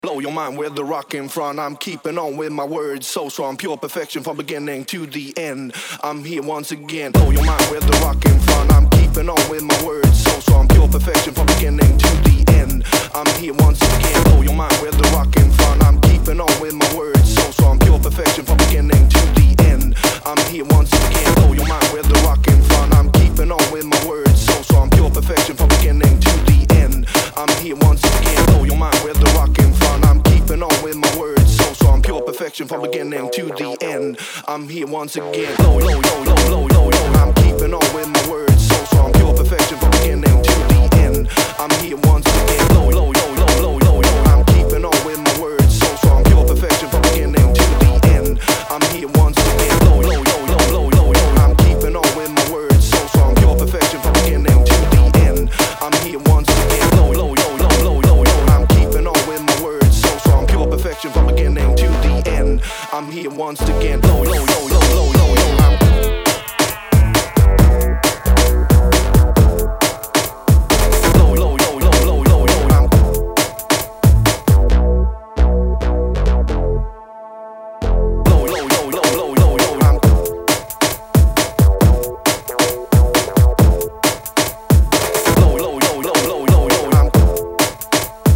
Blow your mind with the rock in front. I'm keeping on with my words so strong. Pure perfection from beginning to the end. I'm here once again. Blow your mind with the rock in front. I'm keeping on with my words so strong. Pure perfection from beginning to the end. I'm here once again. Blow your mind with the rock in front. I'm keeping on with my words so strong. Pure perfection from beginning to the end. I'm here once again. Blow your mind with the rock in front. I'm keeping on with my words so strong. Pure perfection from beginning to the end. I'm here once again. Blow your mind with the rock in front. I'm keeping on with my words so strong. Pure perfection from beginning to the end. I'm here once again. Low, low, low, low, low, low, low. I'm keeping on with my words so strong. Pure perfection from beginning to the end. I'm here once again. Low, low, low, low, low, low, low. I'm keeping on with my words so strong. Pure perfection from beginning to the end. I'm here once again. Low, low, low, low, low, low, low. I'm keeping on with my words so strong. Pure perfection from beginning to the end. I'm here once again. Low, low, low, low, low, low, low. I'm keeping on with my words so strong. Pure perfection from beginning to the end. I'm here once again. Low, low, low, low, low, low.